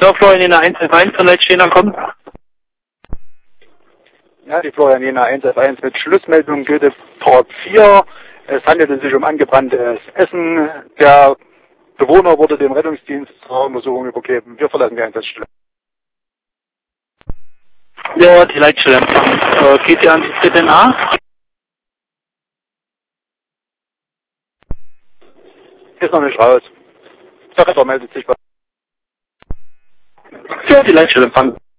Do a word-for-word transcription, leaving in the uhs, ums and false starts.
So, Florian eins F eins von Leitstehner kommt. Ja, die Florianina eins F eins mit Schlussmeldung Göteborg vier. Es handelte sich um angebranntes Essen. Der Bewohner wurde dem Rettungsdienst zur Untersuchung übergeben. Wir verlassen die Einsatzstelle. Ja, die Leitstelle empfangen. Äh, geht ihr an die Z N A? Ist noch nicht raus. Der Retter meldet sich. Ja, die Leitstelle empfangen.